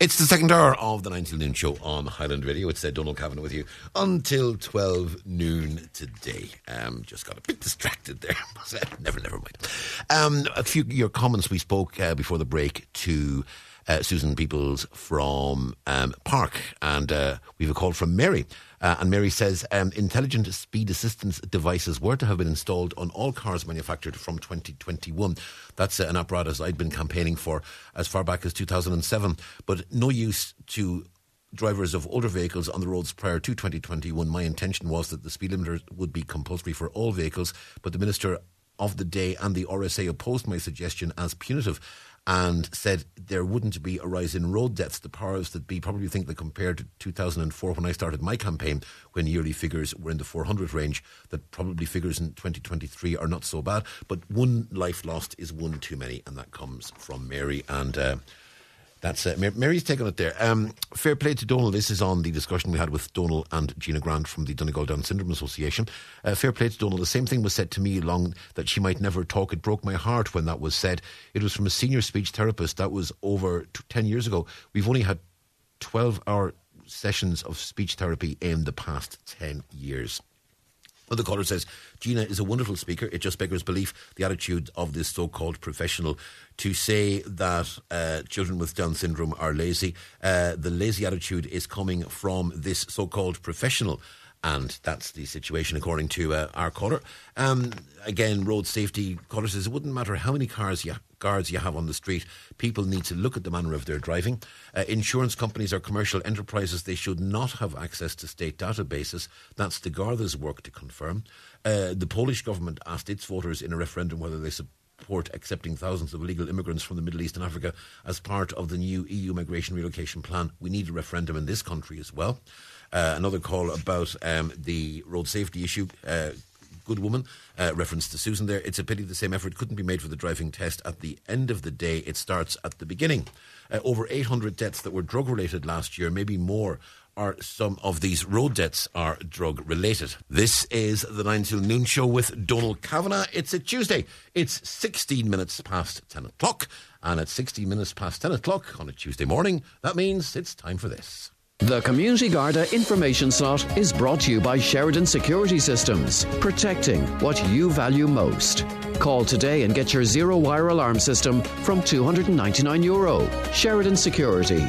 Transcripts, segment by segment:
It's the second hour of the 9 till noon show on Highland Radio. It's Donald Kavanagh with you until 12 noon today. Just got a bit distracted there. Never mind. A few of your comments. We spoke before the break to Susan Peoples from Park, and we have a call from Mary. And Mary says intelligent speed assistance devices were to have been installed on all cars manufactured from 2021. That's an apparatus I'd been campaigning for as far back as 2007, but no use to drivers of older vehicles on the roads prior to 2021. My intention was that the speed limiter would be compulsory for all vehicles, but the Minister of the day and the RSA opposed my suggestion as punitive and said there wouldn't be a rise in road deaths. The powers that be probably think that compared to 2004 when I started my campaign, when yearly figures were in the 400 range, that probably figures in 2023 are not so bad. But one life lost is one too many, and that comes from Mary. And that's Mary's take on it there. Fair play to Donald. This is on the discussion we had with Donald and Gina Grant from the Donegal Down Syndrome Association. Fair play to Donald. The same thing was said to me along that she might never talk. It broke my heart when that was said. It was from a senior speech therapist. That was over 10 years ago. We've only had 12-hour sessions of speech therapy in the past 10 years. Another caller says, Gina is a wonderful speaker. It just beggars belief, the attitude of this so-called professional to say that children with Down syndrome are lazy. The lazy attitude is coming from this so-called professional. And that's the situation, according to our caller. Again, road safety, caller says, it wouldn't matter how many guards you have on the street. People need to look at the manner of their driving. Insurance companies are commercial enterprises. They should not have access to state databases. That's the Garda's work to confirm. The Polish government asked its voters in a referendum whether they support accepting thousands of illegal immigrants from the Middle East and Africa as part of the new EU migration relocation plan. We need a referendum in this country as well. Another call about the road safety issue. Good woman, reference to Susan there. It's a pity the same effort couldn't be made for the driving test. At the end of the day, it starts at the beginning. Over 800 deaths that were drug related last year, maybe more, are some of these road deaths are drug related. This is the 9 till noon show with Donald Kavanagh. It's a Tuesday. It's 16 minutes past 10 o'clock. And at 16 minutes past 10 o'clock on a Tuesday morning, that means it's time for this. The Community Garda information slot is brought to you by Sheridan Security Systems, protecting what you value most. Call today and get your zero-wire alarm system from €299. Sheridan Security,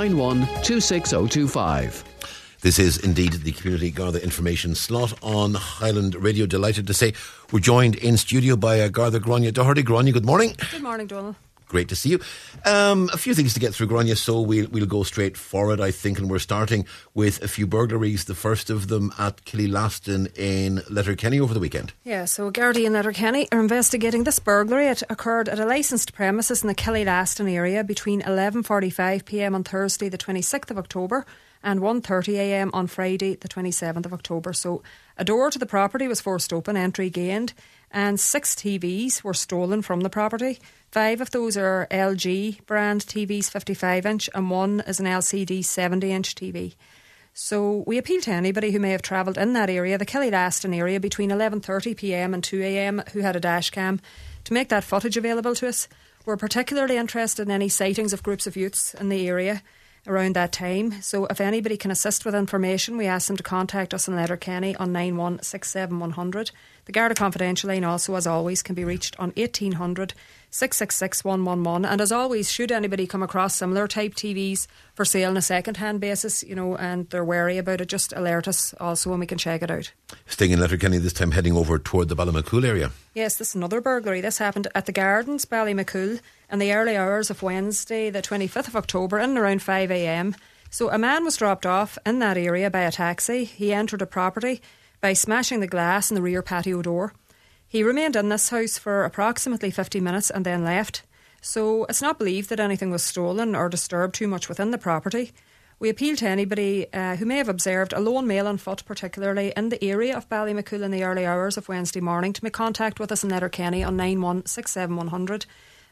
91-26025. This is indeed the Community Garda information slot on Highland Radio. Delighted to say we're joined in studio by Garda Gráinne Doherty. Gráinne, good morning. Good morning, Donald. Great to see you. A few things to get through, Gráinne, so we'll go straight for it, I think, and we're starting with a few burglaries, the first of them at Killylaston in Letterkenny over the weekend. Yeah, so Gardaí in Letterkenny are investigating this burglary. It occurred at a licensed premises in the Killylaston area between 11:45pm on Thursday the 26th of October and 1:30am on Friday the 27th of October. So a door to the property was forced open, entry gained, and 6 TVs were stolen from the property. 5 of those are LG brand TVs 55-inch and 1 is an LCD 70-inch TV. So we appeal to anybody who may have travelled in that area, the Killylaston area, between 11:30pm and 2am who had a dash cam, to make that footage available to us. We're particularly interested in any sightings of groups of youths in the area around that time. So if anybody can assist with information, we ask them to contact us in Letterkenny on 9167100. The Garda Confidential line also, as always, can be reached on 1800 666 111. And as always, should anybody come across similar type TVs for sale on a second-hand basis, and they're wary about it, just alert us also and we can check it out. Staying in Letterkenny, this time heading over toward the Ballymacool area. Yes, this is another burglary. This happened at the Gardens, Ballymacool, in the early hours of Wednesday, the 25th of October, in around 5am. So a man was dropped off in that area by a taxi. He entered a property by smashing the glass in the rear patio door. He remained in this house for approximately 50 minutes and then left. So it's not believed that anything was stolen or disturbed too much within the property. We appeal to anybody who may have observed a lone male on foot, particularly in the area of Ballymacool in the early hours of Wednesday morning, to make contact with us in Letterkenny on 9167100.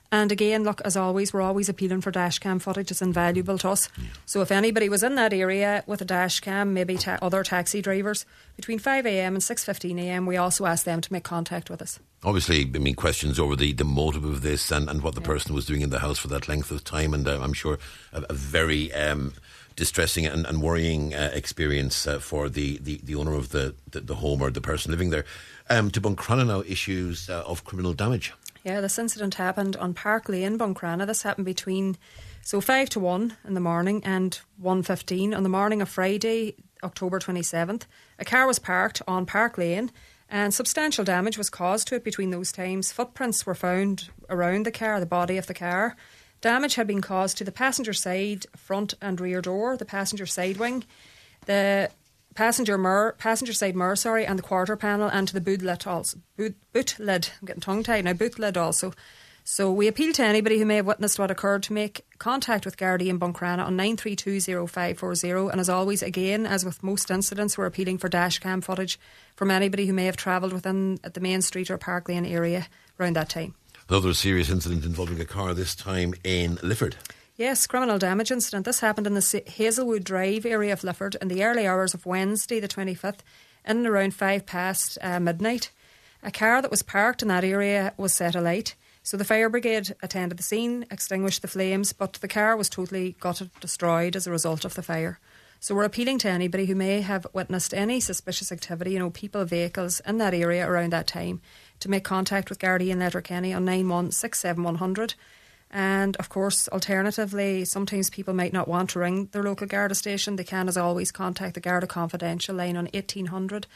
And again, look, as always, we're always appealing for dashcam footage. It's invaluable to us. Yeah. So if anybody was in that area with a dashcam, maybe other taxi drivers, between 5 a.m. and 6:15 a.m, we also ask them to make contact with us. Obviously, I mean, questions over the motive of this and what the person was doing in the house for that length of time, and I'm sure a very distressing and worrying experience for the owner of the home or the person living there. To Buncrana now, issues of criminal damage. Yeah, this incident happened on Park Lane, Buncrana. This happened between 5 to 1 in the morning and 1:15 on the morning of Friday, October 27th. A car was parked on Park Lane and substantial damage was caused to it between those times. Footprints were found around the car, the body of the car. Damage had been caused to the passenger side, front and rear door, the passenger side wing, the passenger side mirror, and the quarter panel, and to the boot lid also. Boot lid, I'm getting tongue-tied now, boot lid also. So we appeal to anybody who may have witnessed what occurred to make contact with Gardaí in Buncrana on 9320540. And as always, again, as with most incidents, we're appealing for dashcam footage from anybody who may have travelled within the Main Street or Park Lane area around that time. Another serious incident involving a car, this time in Lifford. Yes, criminal damage incident. This happened in the Hazelwood Drive area of Lifford in the early hours of Wednesday the 25th, in and around 5 past midnight. A car that was parked in that area was set alight. So the fire brigade attended the scene, extinguished the flames, but the car was totally gutted, destroyed as a result of the fire. So we're appealing to anybody who may have witnessed any suspicious activity, people, vehicles in that area around that time, to make contact with Gardaí in Letterkenny on 9167100. And of course, alternatively, sometimes people might not want to ring their local Garda station. They can, as always, contact the Garda Confidential line on 1800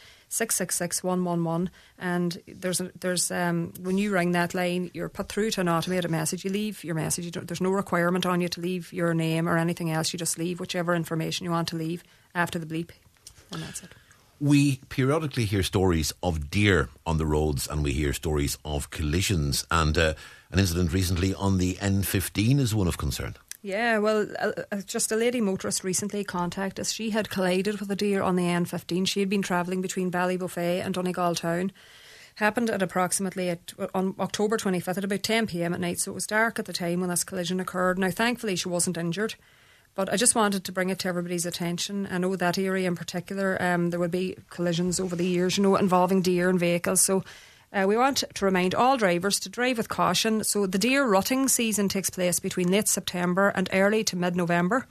666 111. And there's when you ring that line, you're put through to an automated message. You leave your message. There's no requirement on you to leave your name or anything else. You just leave whichever information you want to leave after the bleep, and that's it. We periodically hear stories of deer on the roads, and we hear stories of collisions, and an incident recently on the N15 is one of concern. Yeah, well, just a lady motorist recently contacted us. She had collided with a deer on the N15. She had been travelling between Ballybuffet and Donegal town. Happened at approximately on October 25th at about 10 p.m. at night, so it was dark at the time when this collision occurred. Now, thankfully, she wasn't injured. But I just wanted to bring it to everybody's attention. I know that area in particular, there would be collisions over the years, involving deer and vehicles. So we want to remind all drivers to drive with caution. So the deer rutting season takes place between late September and early to mid-November.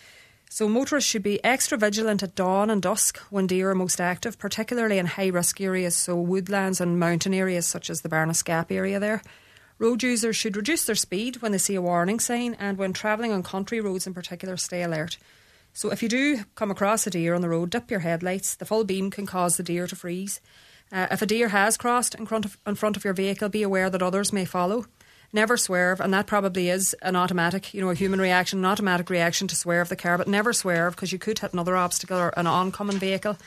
So motorists should be extra vigilant at dawn and dusk when deer are most active, particularly in high-risk areas, so woodlands and mountain areas such as the Barnes Gap area there. Road users should reduce their speed when they see a warning sign, and when travelling on country roads in particular, stay alert. So if you do come across a deer on the road, dip your headlights. The full beam can cause the deer to freeze. If a deer has crossed in front of your vehicle, be aware that others may follow. Never swerve, and that probably is an automatic, a human reaction, an automatic reaction to swerve the car, but never swerve because you could hit another obstacle or an oncoming vehicle.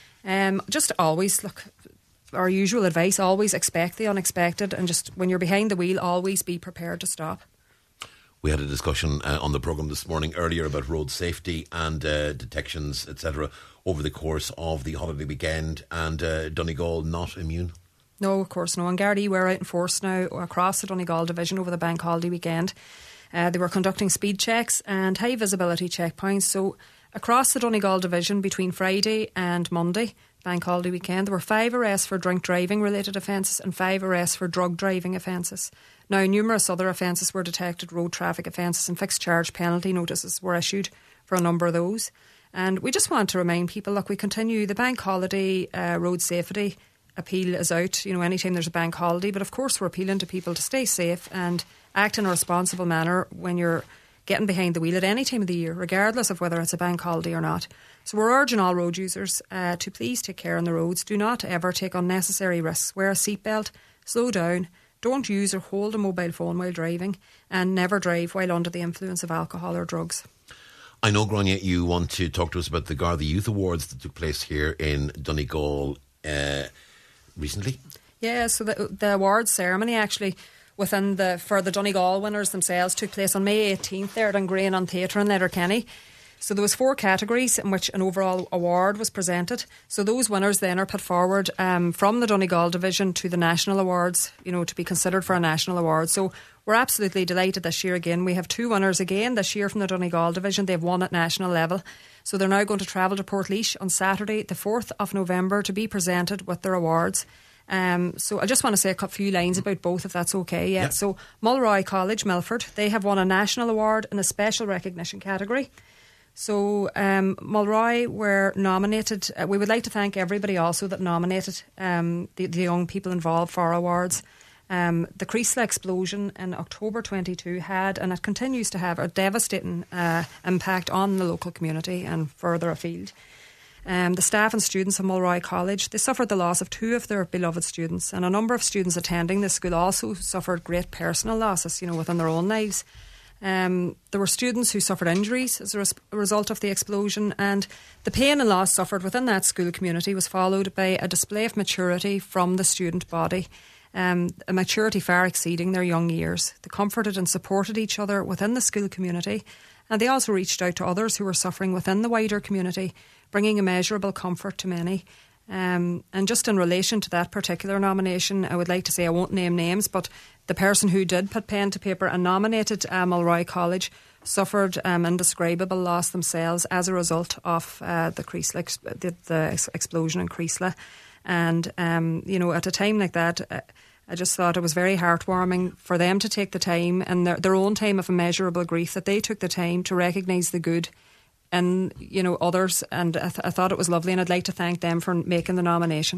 Just always look. Our usual advice, always expect the unexpected, and just when you're behind the wheel, always be prepared to stop. We had a discussion on the programme this morning earlier about road safety and detections, etc., over the course of the holiday weekend, and Donegal not immune. No, of course no. And Gardaí were out in force now across the Donegal division over the bank holiday weekend. They were conducting speed checks and high visibility checkpoints. So across the Donegal division between Friday and Monday, bank holiday weekend, there were 5 arrests for drink driving related offences and 5 arrests for drug driving offences. Now, numerous other offences were detected, road traffic offences, and fixed charge penalty notices were issued for a number of those. And we just want to remind people, look, we continue the bank holiday road safety appeal is out, anytime there's a bank holiday, but of course we're appealing to people to stay safe and act in a responsible manner when you're getting behind the wheel at any time of the year, regardless of whether it's a bank holiday or not. So we're urging all road users to please take care on the roads. Do not ever take unnecessary risks. Wear a seatbelt, slow down, don't use or hold a mobile phone while driving, and never drive while under the influence of alcohol or drugs. I know, Grania, you want to talk to us about the Garda Youth Awards that took place here in Donegal recently. Yeah, so the awards ceremony actually for the Donegal winners themselves took place on May 18th there at Dungrane on Theatre in Letterkenny. So there was 4 categories in which an overall award was presented. So those winners then are put forward from the Donegal division to the national awards, to be considered for a national award. So we're absolutely delighted this year again. We have 2 winners again this year from the Donegal division. They've won at national level. So they're now going to travel to Portlaoise on Saturday, the 4th of November, to be presented with their awards. So I just want to say a few lines about both, if that's okay. Yeah. So Mulroy College, Milford, they have won a national award in a special recognition category. So Mulroy were nominated. We would like to thank everybody also that nominated the young people involved for awards. The Creasla explosion in October 22 had, and it continues to have, a devastating impact on the local community and further afield. The staff and students of Mulroy College, they suffered the loss of 2 of their beloved students, and a number of students attending this school also suffered great personal losses, within their own lives. There were students who suffered injuries as a result of the explosion, and the pain and loss suffered within that school community was followed by a display of maturity from the student body, a maturity far exceeding their young years. They comforted and supported each other within the school community, and they also reached out to others who were suffering within the wider community, bringing immeasurable comfort to many. And just in relation to that particular nomination, I would like to say, I won't name names, but the person who did put pen to paper and nominated Mulroy College suffered indescribable loss themselves as a result of the explosion in Creasla. And, at a time like that, I just thought it was very heartwarming for them to take the time, and their own time of immeasurable grief, that they took the time to recognise the good in others, and I thought it was lovely, and I'd like to thank them for making the nomination.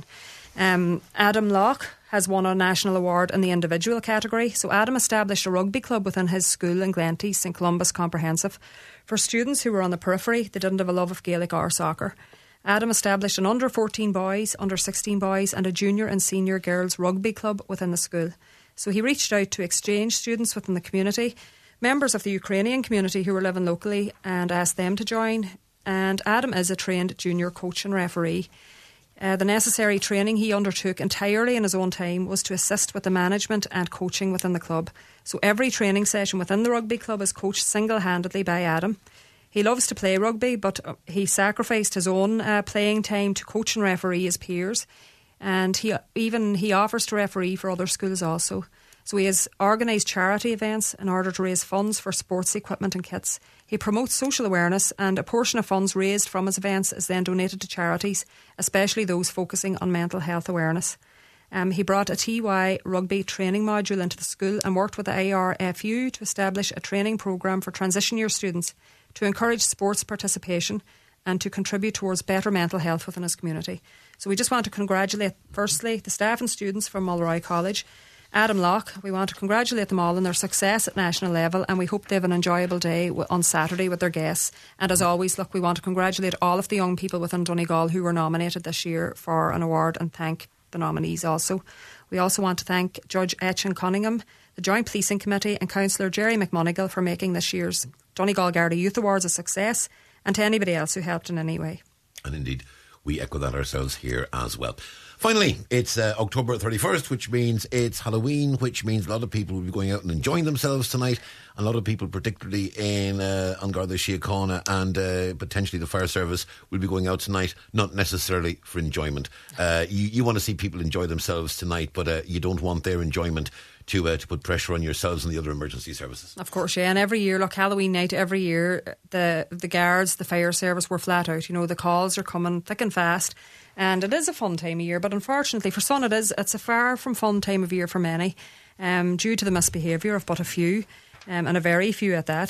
Adam Locke has won a national award in the individual category. So Adam established a rugby club within his school in Glenty, St Columba's Comprehensive, for students who were on the periphery. They didn't have a love of Gaelic or soccer. Adam established an under 14 boys, under 16 boys and a junior and senior girls rugby club within the school. So he reached out to exchange students within the community, members of the Ukrainian community who were living locally, and asked them to join. And Adam is a trained junior coach and referee. The necessary training he undertook entirely in his own time was to assist with the management and coaching within the club. So every training session within the rugby club is coached single-handedly by Adam. He loves to play rugby, but he sacrificed his own playing time to coach and referee his peers. And he offers to referee for other schools also. So he has organised charity events in order to raise funds for sports equipment and kits. He promotes social awareness, and a portion of funds raised from his events is then donated to charities, especially those focusing on mental health awareness. He brought a TY rugby training module into the school and worked with the ARFU to establish a training programme for transition year students to encourage sports participation and to contribute towards better mental health within his community. So we just want to congratulate, firstly, the staff and students from Mulroy College. Adam Locke, we want to congratulate them all on their success at national level, and we hope they have an enjoyable day on Saturday with their guests. And as always, we want to congratulate all of the young people within Donegal who were nominated this year for an award, and thank the nominees also. We also want to thank Judge Etchin Cunningham, the Joint Policing Committee and Councillor Jerry McMonigal for making this year's Donegal Garda Youth Awards a success, and to anybody else who helped in any way. And indeed, we echo that ourselves here as well. Finally, it's October 31st, which means it's Halloween, which means a lot of people will be going out and enjoying themselves tonight. A lot of people, particularly in on Garda Síochána and potentially the fire service, will be going out tonight, not necessarily for enjoyment. You want to see people enjoy themselves tonight, but you don't want their enjoyment to put pressure on yourselves and the other emergency services. Of course, yeah. And every year, Halloween night, every year, the guards, the fire service were flat out. The calls are coming thick and fast. And it is a fun time of year, but unfortunately for some it's a far from fun time of year for many, due to the misbehaviour of but a few, and a very few at that.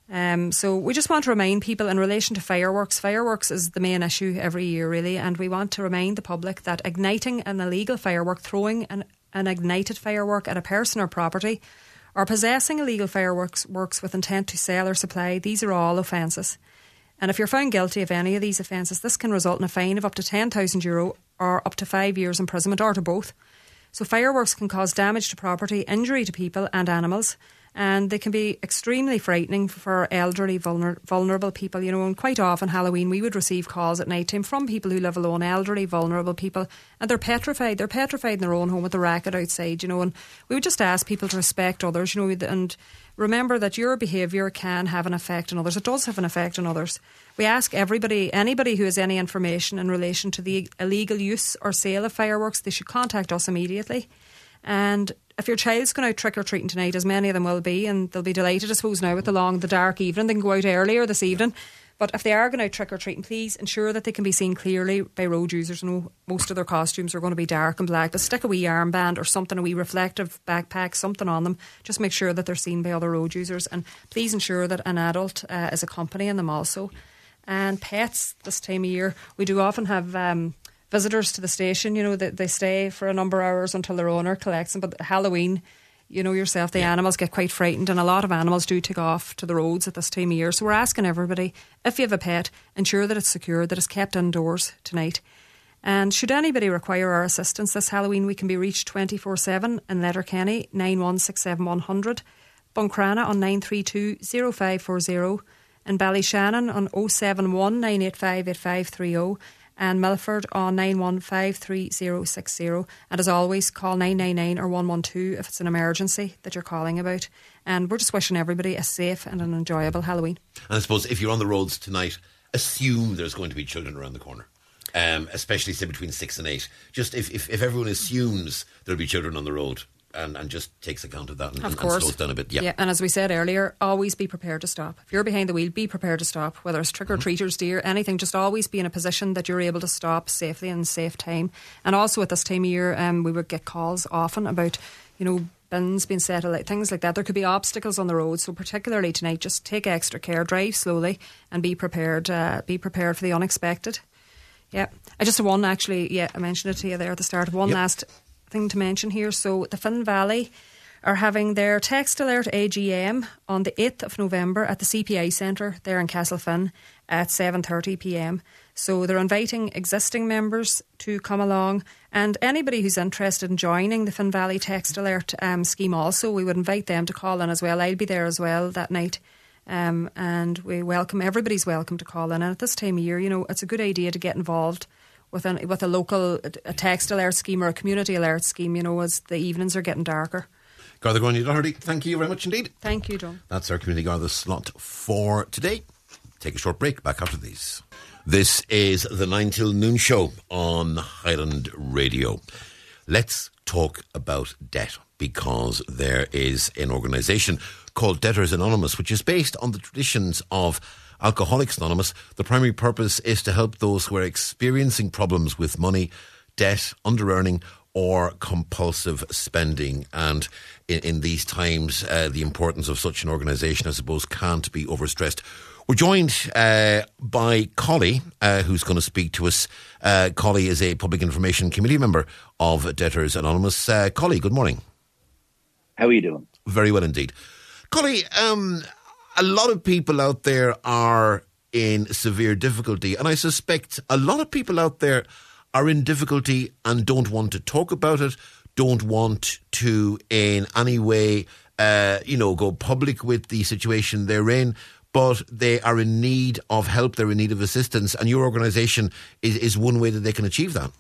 So we just want to remind people in relation to fireworks. Fireworks is the main issue every year, really, and we want to remind the public that igniting an illegal firework, throwing an ignited firework at a person or property, or possessing illegal fireworks with intent to sell or supply, these are all offences. And if you're found guilty of any of these offences, this can result in a fine of up to €10,000 or up to 5 years imprisonment, or to both. So fireworks can cause damage to property, injury to people and animals, And they can be extremely frightening for elderly, vulnerable people, you know. And quite often, Halloween, we would receive calls at night time from people who live alone, elderly, vulnerable people, and they're petrified. They're petrified in their own home with the racket outside, you know. And we would just ask people to respect others, you know, and remember that your behaviour can have an effect on others. It does have an effect on others. We ask anybody who has any information in relation to the illegal use or sale of fireworks, they should contact us immediately. And if your child's going out trick-or-treating tonight, as many of them will be, and they'll be delighted, I suppose, now with the dark evening, they can go out earlier this evening. But if they are going out trick-or-treating, please ensure that they can be seen clearly by road users. You know, most of their costumes are going to be dark and black, but stick a wee armband or something, a wee reflective backpack, something on them. Just make sure that they're seen by other road users. And please ensure that an adult is accompanying them also. And pets, this time of year, we do often have visitors to the station, you know, that they stay for a number of hours until their owner collects them. But Halloween, you know yourself, the animals get quite frightened, and a lot of animals do take off to the roads at this time of year. So we're asking everybody, if you have a pet, ensure that it's secure, that it's kept indoors tonight. And should anybody require our assistance this Halloween, we can be reached 24/7 in Letterkenny, 9167100, Buncrana on 932 0540, and Ballyshannon on 071 985 8530, and Milford on 9153060. And as always, call 999 or 112 if it's an emergency that you're calling about. And we're just wishing everybody a safe and an enjoyable Halloween. And I suppose if you're on the roads tonight, assume there's going to be children around the corner. Especially say between 6 and 8. Just if everyone assumes there'll be children on the road, and just takes account of that and slows down a bit. Yeah, and as we said earlier, always be prepared to stop. If you're behind the wheel, be prepared to stop. Whether it's trick-or-treaters, deer, anything, just always be in a position that you're able to stop safely and safe time. And also at this time of year, we would get calls often about, you know, bins being set alight, things like that. There could be obstacles on the road, so particularly tonight, just take extra care, drive slowly, and be prepared for the unexpected. Yeah, I just have one actually. Yeah, I mentioned it to you there at the start. One last thing to mention here. So the Finn Valley are having their Text Alert AGM on the 8th of November at the CPI Centre there in Castlefin at 7:30 p.m. So they're inviting existing members to come along, and anybody who's interested in joining the Finn Valley Text Alert scheme also, we would invite them to call in as well. I'll be there as well that night. And we welcome, everybody's welcome to call in. And at this time of year, you know, it's a good idea to get involved with a local text alert scheme or a community alert scheme, you know, as the evenings are getting darker. Garda Gráinne Doherty, thank you very much indeed. Thank you, John. That's our Community Garda slot for today. Take a short break, back after these. This is the 9 till noon show on Highland Radio. Let's talk about debt, because there is an organisation called Debtors Anonymous, which is based on the traditions of Alcoholics Anonymous. The primary purpose is to help those who are experiencing problems with money, debt, under-earning or compulsive spending. And in these times, the importance of such an organisation, I suppose, can't be overstressed. We're joined by Collie, who's going to speak to us. Collie is a Public Information Committee member of Debtors Anonymous. Collie, good morning. How are you doing? Very well indeed. Collie, a lot of people out there are in severe difficulty, and I suspect a lot of people out there are in difficulty and don't want to talk about it, don't want to in any way, go public with the situation they're in, but they are in need of help, they're in need of assistance, and your organisation is one way that they can achieve that.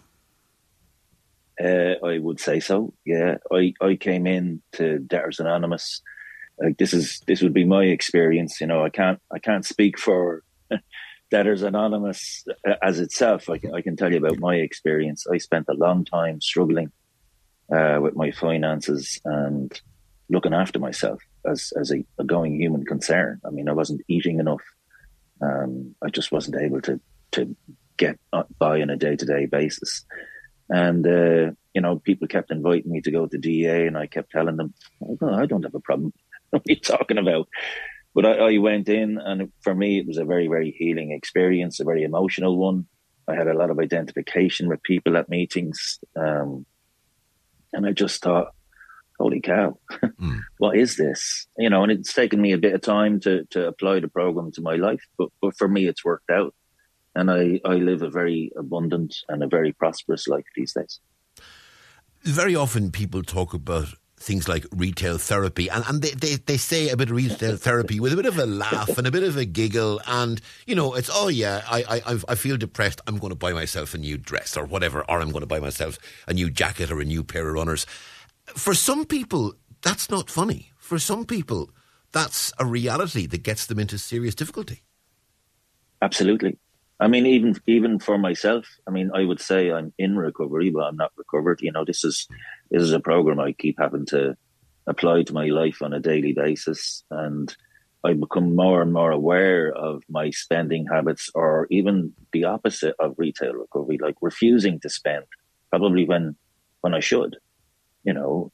I would say so, yeah. I came in to Debtors Anonymous. Like this would be my experience. You know, I can't speak for Debtors Anonymous as itself. I can tell you about my experience. I spent a long time struggling with my finances and looking after myself as a going human concern. I mean, I wasn't eating enough. I just wasn't able to get by on a day-to-day basis. And, people kept inviting me to go to DA, and I kept telling them, oh, I don't have a problem. What are you talking about? But I went in, and for me, it was a very, very healing experience, a very emotional one. I had a lot of identification with people at meetings. And I just thought, holy cow, what is this? You know, and it's taken me a bit of time to apply the program to my life. But for me, it's worked out. And I live a very abundant and a very prosperous life these days. Very often people talk about things like retail therapy. And they say a bit of retail therapy with a bit of a laugh and a bit of a giggle. And, you know, it's, oh, yeah, I feel depressed. I'm going to buy myself a new dress or whatever, or I'm going to buy myself a new jacket or a new pair of runners. For some people, that's not funny. For some people, that's a reality that gets them into serious difficulty. Absolutely. I mean, even for myself, I mean, I would say I'm in recovery, but I'm not recovered. You know, this is a program I keep having to apply to my life on a daily basis. And I become more and more aware of my spending habits, or even the opposite of retail recovery, like refusing to spend, probably when I should. You know,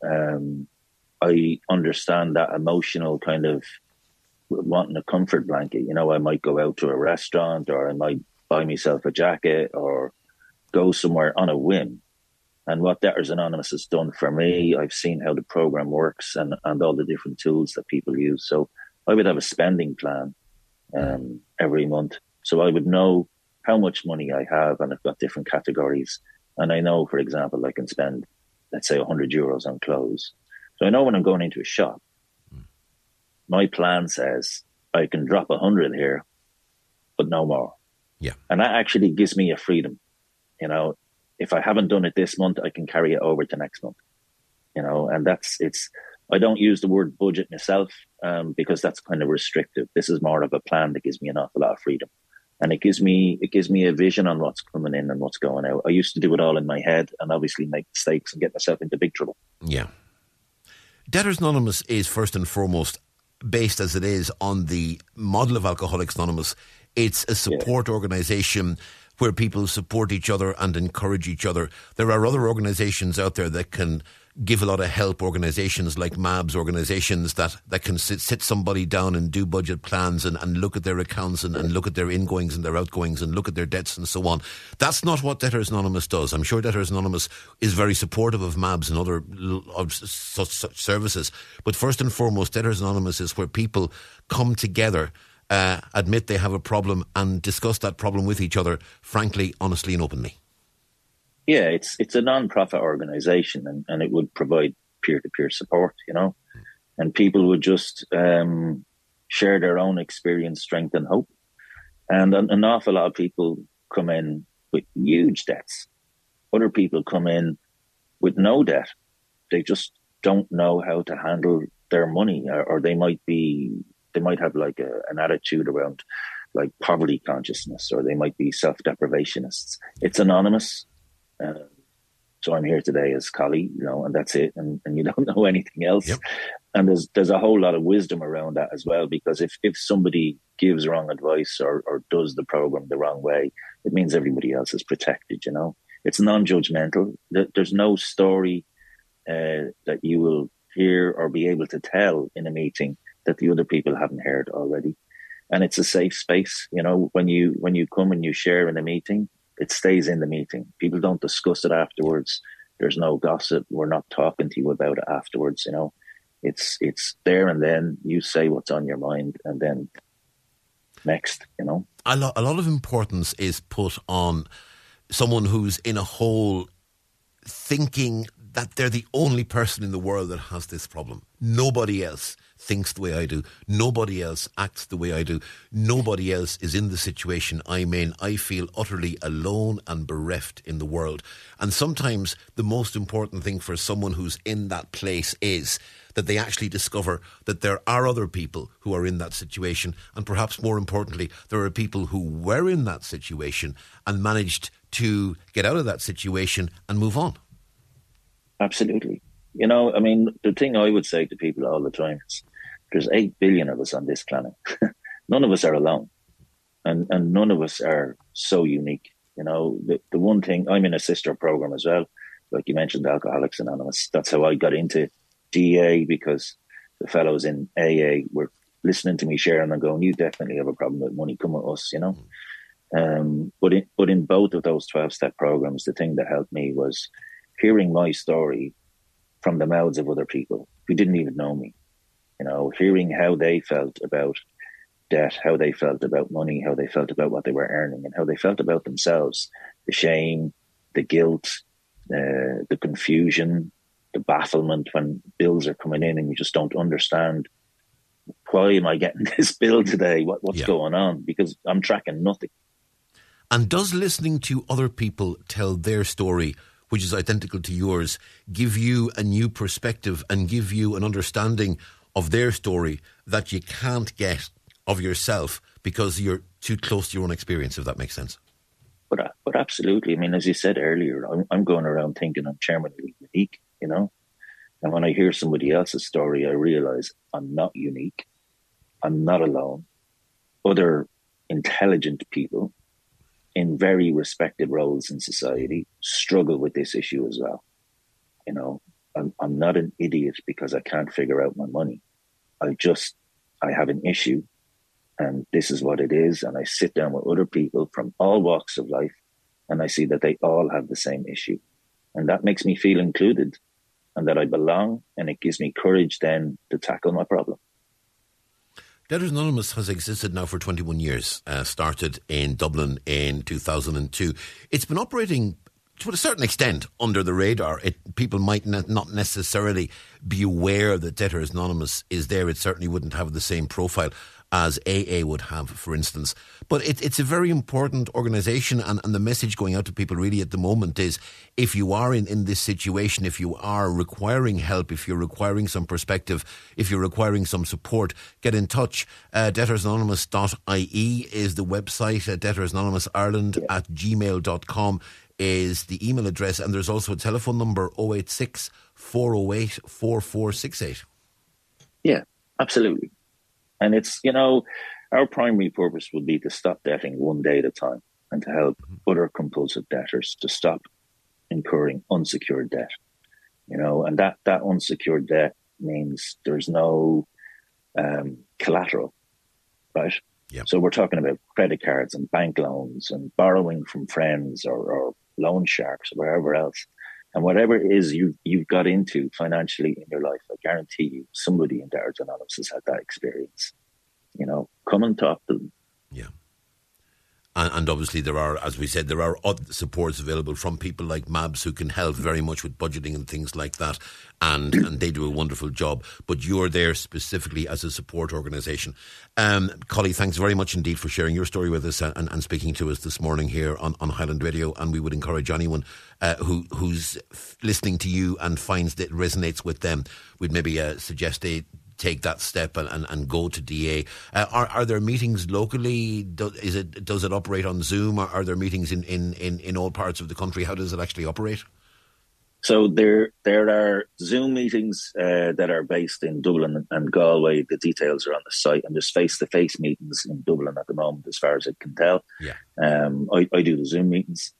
I understand that emotional kind of wanting a comfort blanket. You know, I might go out to a restaurant, or I might buy myself a jacket, or go somewhere on a whim. And what Debtors Anonymous has done for me, I've seen how the program works and all the different tools that people use. So I would have a spending plan every month. So I would know how much money I have, and I've got different categories. And I know, for example, I can spend, let's say, €100 on clothes. So I know when I'm going into a shop, my plan says I can drop 100 here, but no more. Yeah. And that actually gives me a freedom. You know, if I haven't done it this month, I can carry it over to next month. You know, and I don't use the word budget myself because that's kind of restrictive. This is more of a plan that gives me an awful lot of freedom. And it gives me a vision on what's coming in and what's going out. I used to do it all in my head and obviously make mistakes and get myself into big trouble. Yeah. Debtors Anonymous is first and foremost based, as it is, on the model of Alcoholics Anonymous. It's a support organisation where people support each other and encourage each other. There are other organisations out there that can give a lot of help, organisations like MABS, organisations that can sit somebody down and do budget plans and look at their accounts and look at their ingoings and their outgoings and look at their debts and so on. That's not what Debtors Anonymous does. I'm sure Debtors Anonymous is very supportive of MABS and other such services. But first and foremost, Debtors Anonymous is where people come together, admit they have a problem and discuss that problem with each other, frankly, honestly and openly. Yeah, it's a non-profit organisation and it would provide peer-to-peer support, you know, and people would just share their own experience, strength and hope. And an awful lot of people come in with huge debts. Other people come in with no debt. They just don't know how to handle their money, or they might have like an attitude around like poverty consciousness, or they might be self-deprivationists. It's anonymous. So I'm here today as Collie, you know, and that's it. And you don't know anything else. Yep. And there's a whole lot of wisdom around that as well, because if somebody gives wrong advice or does the program the wrong way, it means everybody else is protected, you know. It's non-judgmental. There's no story that you will hear or be able to tell in a meeting that the other people haven't heard already. And it's a safe space, you know, when you come and you share in a meeting, it stays in the meeting. People don't discuss it afterwards. There's no gossip. We're not talking to you about it afterwards, you know. It's there and then. You say what's on your mind and then next, you know. A lot of importance is put on someone who's in a hole thinking that they're the only person in the world that has this problem. Nobody else thinks the way I do. Nobody else acts the way I do. Nobody else is in the situation I'm in. I feel utterly alone and bereft in the world. And sometimes the most important thing for someone who's in that place is that they actually discover that there are other people who are in that situation. And perhaps more importantly, there are people who were in that situation and managed to get out of that situation and move on. Absolutely. You know, I mean, the thing I would say to people all the time is there's 8 billion of us on this planet. None of us are alone. And none of us are so unique. You know, the one thing, I'm in a sister program as well. Like you mentioned, Alcoholics Anonymous. That's how I got into DA, because the fellows in AA were listening to me sharing and going, you definitely have a problem with money, come with us, you know. But in both of those 12-step programs, the thing that helped me was hearing my story from the mouths of other people who didn't even know me, you know, hearing how they felt about debt, how they felt about money, how they felt about what they were earning, and how they felt about themselves, the shame, the guilt, the confusion, the bafflement when bills are coming in and you just don't understand, why am I getting this bill today? What's going on? Because I'm tracking nothing. And does listening to other people tell their story, which is identical to yours, give you a new perspective and give you an understanding of their story that you can't get of yourself because you're too close to your own experience, if that makes sense? But absolutely. I mean, as you said earlier, I'm going around thinking I'm charmingly unique, you know? And when I hear somebody else's story, I realise I'm not unique. I'm not alone. Other intelligent people in very respected roles in society struggle with this issue as well. You know, I'm not an idiot because I can't figure out my money. I have an issue, and this is what it is. And I sit down with other people from all walks of life, and I see that they all have the same issue. And that makes me feel included and that I belong, and it gives me courage then to tackle my problem. Debtors Anonymous has existed now for 21 years, started in Dublin in 2002. It's been operating to a certain extent under the radar. People might not necessarily be aware that Debtors Anonymous is there. It certainly wouldn't have the same profile as AA would have, for instance. But it's a very important organisation, and the message going out to people really at the moment is, if you are in this situation, if you are requiring help, if you're requiring some perspective, if you're requiring some support, get in touch. DebtorsAnonymous.ie is the website. DebtorsAnonymousireland@gmail.com is the email address, and there's also a telephone number, 086 408 4468. Yeah, absolutely. And it's, you know, our primary purpose would be to stop debting one day at a time and to help other compulsive debtors to stop incurring unsecured debt. You know, and that unsecured debt means there's no collateral, right? Yep. So we're talking about credit cards and bank loans and borrowing from friends or loan sharks or wherever else. And whatever it is you've got into financially in your life, I guarantee you somebody in Debtors Anonymous has had that experience. You know, come and talk to them. Yeah. And obviously there are, as we said, there are other supports available from people like MABS who can help very much with budgeting and things like that. And they do a wonderful job. But you're there specifically as a support organisation. Collie, thanks very much indeed for sharing your story with us and speaking to us this morning here on Highland Radio. And we would encourage anyone who's listening to you and finds that it resonates with them, we'd maybe suggest they take that step and go to DA. Are there meetings locally? Does it operate on Zoom? Or are there meetings in all parts of the country? How does it actually operate? So there are Zoom meetings that are based in Dublin and Galway. The details are on the site, and there's face-to-face meetings in Dublin at the moment, as far as I can tell. Yeah. I do the Zoom meetings.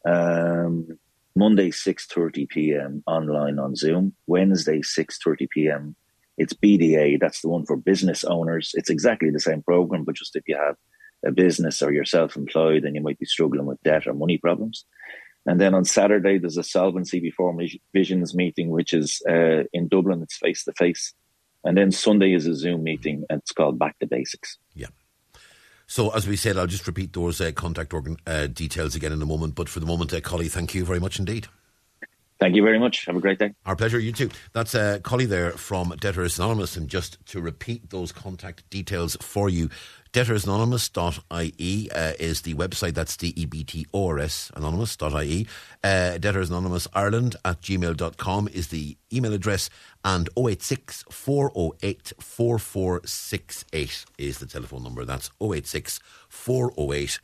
Monday 6:30 p.m. online on Zoom. Wednesday 6:30 p.m. It's BDA. That's the one for business owners. It's exactly the same program, but just if you have a business or you're self-employed and you might be struggling with debt or money problems. And then on Saturday, there's a Solvency Before Visions meeting, which is in Dublin. It's face-to-face. And then Sunday is a Zoom meeting, and it's called Back to Basics. Yeah. So, as we said, I'll just repeat those contact details again in a moment. But for the moment, Collie, thank you very much indeed. Thank you very much. Have a great day. Our pleasure. You too. That's Collie there from Debtors Anonymous. And just to repeat those contact details for you, DebtorsAnonymous.ie is the website. That's DEBTORS Anonymous.ie. DebtorsAnonymousireland@gmail.com is the email address. And 086 408 4468 is the telephone number. That's 086 408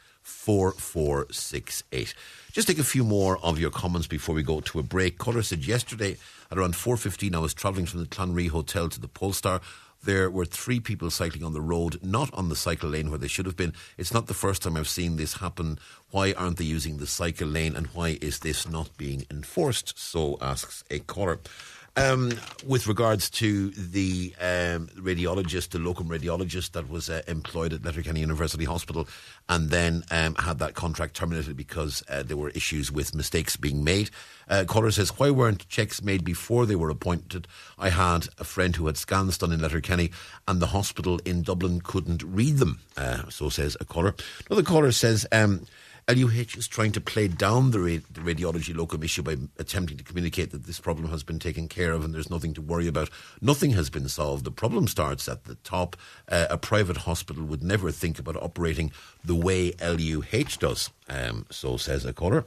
4468. Just take a few more of your comments before we go to a break. Caller said yesterday at around 4:15 I was travelling from the Clonree Hotel to the Polestar. There were 3 people cycling on the road, not on the cycle lane where they should have been. It's not the first time I've seen this happen. Why aren't they using the cycle lane, and why is this not being enforced? So asks a caller. With regards to the radiologist, the locum radiologist that was employed at Letterkenny University Hospital and then had that contract terminated because there were issues with mistakes being made. Caller says, why weren't checks made before they were appointed? I had a friend who had scans done in Letterkenny and the hospital in Dublin couldn't read them. So says a caller. Another caller says, LUH is trying to play down the radiology locum issue by attempting to communicate that this problem has been taken care of and there's nothing to worry about. Nothing has been solved. The problem starts at the top. A private hospital would never think about operating the way LUH does, so says a caller.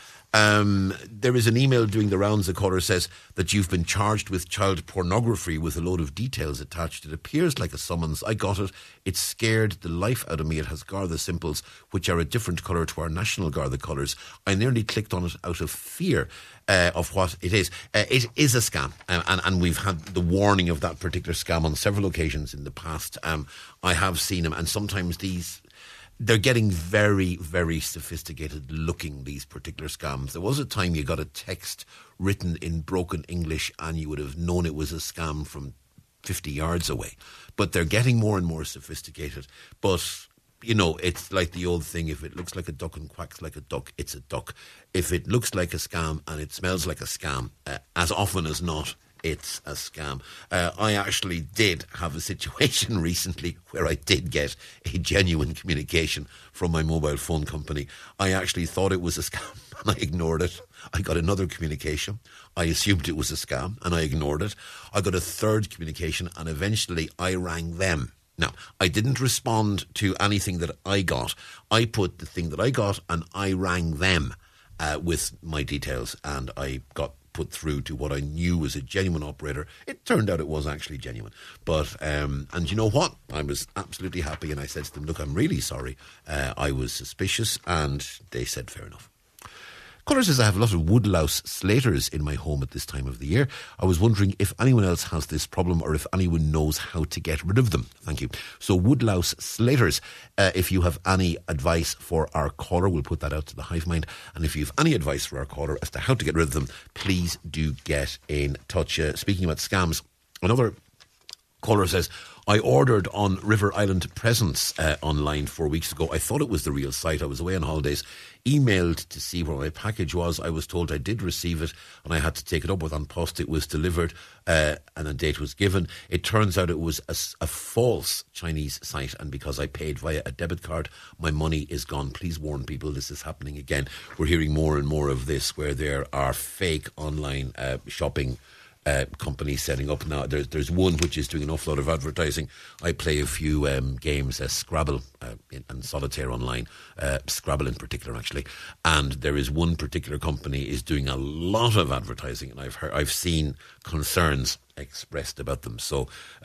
There is an email doing the rounds. The caller says that you've been charged with child pornography with a load of details attached. It appears like a summons. I got it. It scared the life out of me. It has Garda symbols, which are a different colour to our National Garda colours. I nearly clicked on it out of fear of what it is. It is a scam, and we've had the warning of that particular scam on several occasions in the past. I have seen them, and sometimes they're getting very, very sophisticated looking, these particular scams. There was a time you got a text written in broken English and you would have known it was a scam from 50 yards away. But they're getting more and more sophisticated. But, you know, it's like the old thing, if it looks like a duck and quacks like a duck, it's a duck. If it looks like a scam and it smells like a scam, as often as not, it's a scam. I actually did have a situation recently where I did get a genuine communication from my mobile phone company. I actually thought it was a scam and I ignored it. I got another communication. I assumed it was a scam and I ignored it. I got a third communication and eventually I rang them. Now, I didn't respond to anything that I got. I put the thing that I got and I rang them with my details, and I got put through to what I knew was a genuine operator. It turned out it was actually genuine. But, and you know what? I was absolutely happy, and I said to them, look, I'm really sorry. I was suspicious, and they said, fair enough. Caller says, I have a lot of woodlouse slaters in my home at this time of the year. I was wondering if anyone else has this problem or if anyone knows how to get rid of them. Thank you. So woodlouse slaters, if you have any advice for our caller, we'll put that out to the hive mind. And if you have any advice for our caller as to how to get rid of them, please do get in touch. Speaking about scams, another caller says, I ordered on River Island Presents online 4 weeks ago. I thought it was the real site. I was away on holidays, emailed to see where my package was. I was told I did receive it and I had to take it up with An Post. It was delivered and a date was given. It turns out it was a false Chinese site, and because I paid via a debit card, my money is gone. Please warn people, this is happening again. We're hearing more and more of this where there are fake online shopping companies setting up now. There's one which is doing an awful lot of advertising. I play a few games, Scrabble and Solitaire online, Scrabble in particular actually, and there is one particular company is doing a lot of advertising, and I've seen concerns expressed about them, so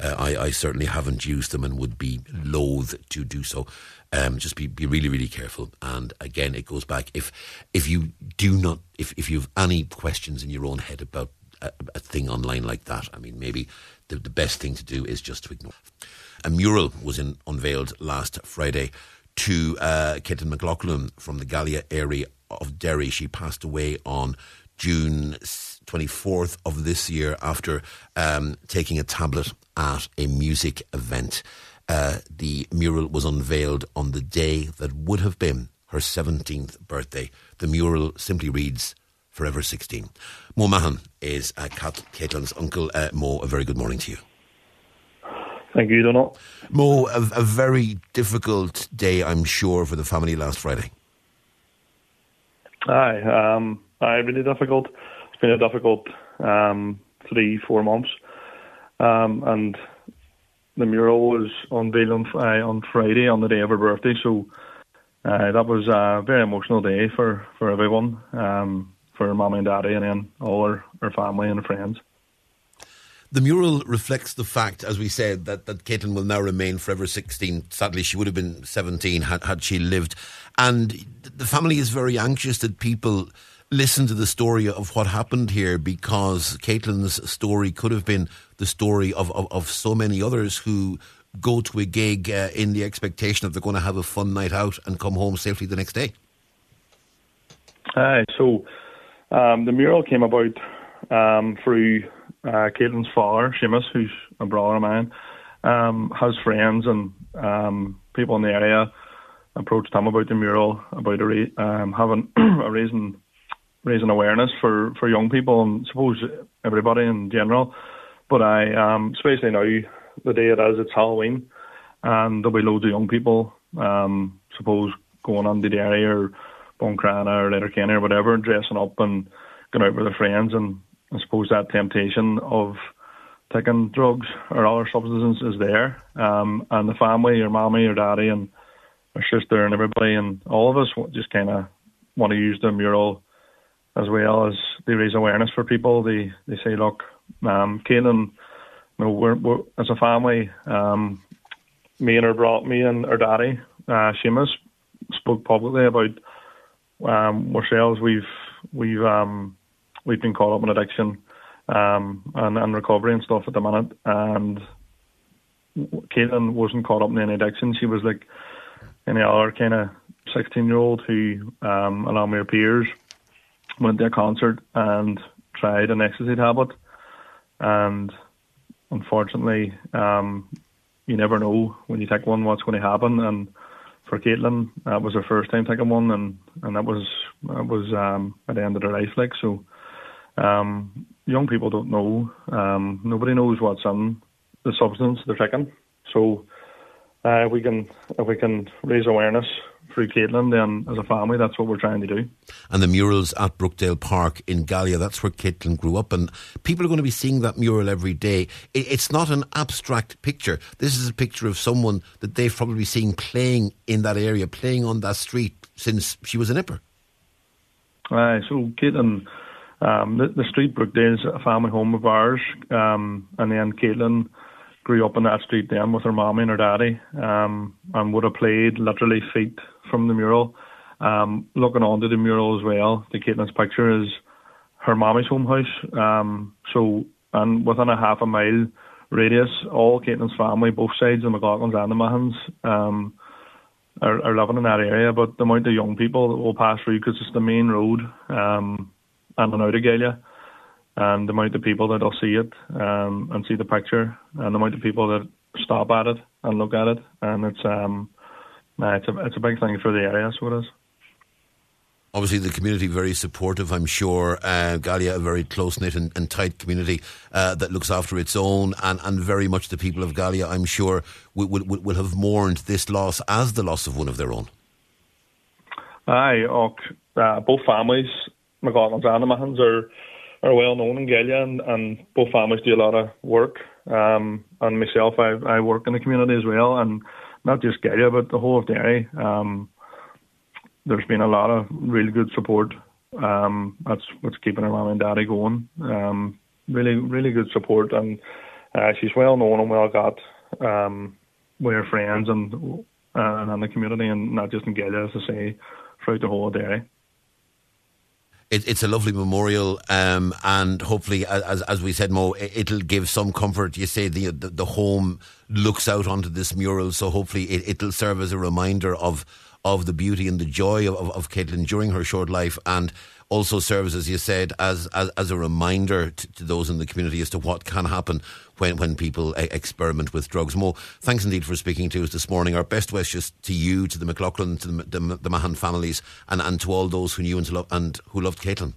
I certainly haven't used them and would be loath to do so. Just be really, really careful. And again, it goes back, if you have any questions in your own head about a thing online like that, I mean, maybe the best thing to do is just to ignore. A mural was unveiled last Friday to Caitlin McLaughlin from the Gallia area of Derry. She passed away on June 24th of this year after taking a tablet at a music event. The mural was unveiled on the day that would have been her 17th birthday. The mural simply reads, Forever 16. Mo Mahan is Caitlin's uncle. Mo, a very good morning to you. Thank you, Donald. Mo, a very difficult day, I'm sure, for the family last Friday. Aye, really difficult. It's been a difficult 3-4 months. And the mural was unveiled on Friday, on the day of her birthday, so that was a very emotional day for everyone. For Mummy and Daddy, and then all her family and her friends. The mural reflects the fact, as we said, that Caitlin will now remain forever 16. Sadly, she would have been 17 had she lived. And the family is very anxious that people listen to the story of what happened here, because Caitlin's story could have been the story of so many others who go to a gig in the expectation that they're going to have a fun night out and come home safely the next day. So the mural came about through Caitlin's father, Seamus, who's a brother of mine, has friends and people in the area approached him about the mural, about having raising awareness for young people and suppose everybody in general. But especially now, the day it is, it's Halloween, and there'll be loads of young people, suppose, going on to the area or Buncrana or Letterkenny or whatever, dressing up and going out with their friends, and I suppose that temptation of taking drugs or other substances is there. And the family, your mommy, your daddy, and our sister, and everybody, and all of us just kind of want to use the mural as well as they raise awareness for people. They say, look, Caitlin, we're as a family, me and our daddy, Seamus, spoke publicly about ourselves. We've been caught up in addiction and recovery and stuff at the minute, and Caitlin wasn't caught up in any addiction. She was like any other kind of 16-year-old who, along with her peers, went to a concert and tried an ecstasy tablet, and unfortunately, you never know when you take one what's going to happen. And for Caitlin, that was her first time taking one, and that was at the end of her life. Like, so, young people don't know. Nobody knows what's in the substance they're taking. So, if we can raise awareness through Caitlin, then as a family, that's what we're trying to do. And the mural's at Brookdale Park in Gallia. That's where Caitlin grew up, and people are going to be seeing that mural every day. It's not an abstract picture. This is a picture of someone that they've probably seen playing in that area, playing on that street since she was a nipper. So Caitlin, the street Brookdale is a family home of ours, and then Caitlin grew up on that street then with her mommy and her daddy, and would have played literally feet from the mural. Looking onto the mural as well, the Caitlin's picture is her mommy's home house. And within a half a mile radius, all Caitlin's family, both sides, the McLaughlins and the Mahans, are living in that area. But the amount of young people that will pass through, because it's the main road, in and out of Gallia, and the amount of people that will see it and see the picture, and the amount of people that stop at it and look at it, and it's a big thing for the area, so it is. Obviously, the community very supportive, I'm sure. Gallia, a very close-knit and tight community that looks after its own, and very much the people of Gallia, I'm sure, will have mourned this loss as the loss of one of their own. Both families, McLaughlins and the Mahans, are well known in Gallia, and both families do a lot of work. And myself, I work in the community as well, and not just Gallia, but the whole of Derry. There's been a lot of really good support. That's what's keeping her mum and daddy going. Really, really good support, and she's well known and well got with her friends and in the community, and not just in Gallia, as I say, throughout the whole of Derry. It's a lovely memorial, and hopefully, as we said, Mo, it'll give some comfort. You say the home looks out onto this mural, so hopefully it'll serve as a reminder of the beauty and the joy of Caitlin during her short life, and also serves, as you said, as a reminder to those in the community as to what can happen when people experiment with drugs. Mo, thanks indeed for speaking to us this morning. Our best wishes to you, to the McLaughlin, to the Mahan families, and to all those who knew and who loved Caitlin.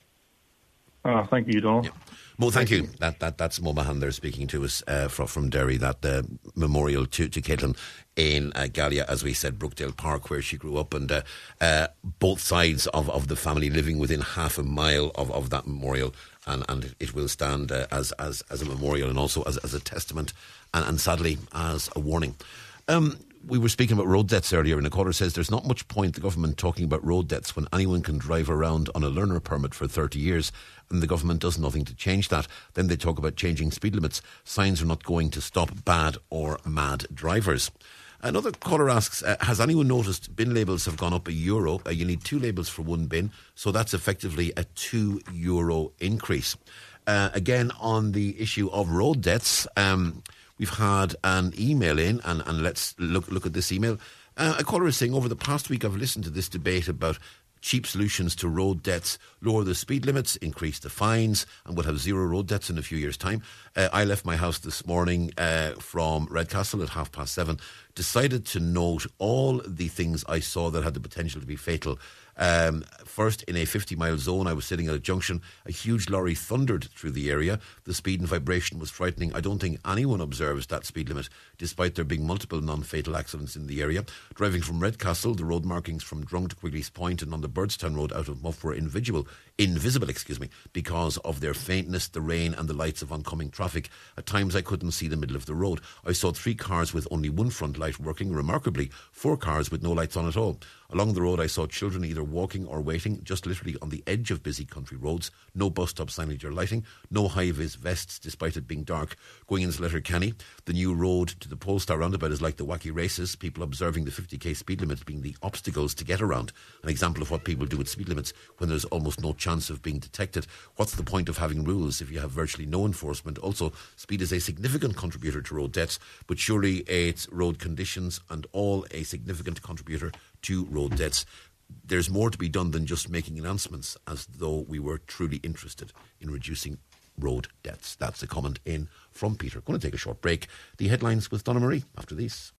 Thank you, Donald. Yeah. Mo, thank you. That's Mo Mahan there speaking to us from Derry. That memorial to Caitlin in Gallia, as we said, Brookdale Park, where she grew up, and both sides of the family living within half a mile of that memorial, and it will stand as a memorial, and also as a testament, and sadly as a warning. We were speaking about road deaths earlier, and a caller says there's not much point the government talking about road deaths when anyone can drive around on a learner permit for 30 years and the government does nothing to change that. Then they talk about changing speed limits. Signs are not going to stop bad or mad drivers. Another caller asks, has anyone noticed bin labels have gone up €1? You need 2 labels for 1 bin, so that's effectively a €2 increase. Again, on the issue of road deaths, we've had an email in, and let's look at this email. A caller is saying, over the past week I've listened to this debate about cheap solutions to road deaths: lower the speed limits, increase the fines, and we'll have 0 road deaths in a few years' time. I left my house this morning from Redcastle at 7:30 decided to note all the things I saw that had the potential to be fatal. First, in a 50-mile zone, I was sitting at a junction. A huge lorry thundered through the area. The speed and vibration was frightening. I don't think anyone observes that speed limit, despite there being multiple non-fatal accidents in the area. Driving from Redcastle, the road markings from Drung to Quigley's Point and on the Birdstown Road out of Muff were invisible, because of their faintness, the rain and the lights of oncoming traffic. At times I couldn't see the middle of the road. I saw 3 cars with only one front light working. Remarkably, 4 cars with no lights on at all. Along the road I saw children either walking or waiting, just literally on the edge of busy country roads. No bus stop signage or lighting. No high-vis vests despite it being dark. Going into Letterkenny, the new road to the Polestar roundabout is like the wacky races. People observing the 50k speed limit being the obstacles to get around. An example of what people do with speed limits when there's almost no chance of being detected. What's the point of having rules if you have virtually no enforcement? Also, speed is a significant contributor to road deaths, but surely it's road conditions and all a significant contributor to road deaths. There's more to be done than just making announcements, as though we were truly interested in reducing road deaths. That's a comment in from Peter. Going to take a short break. The headlines with Donna Marie after these.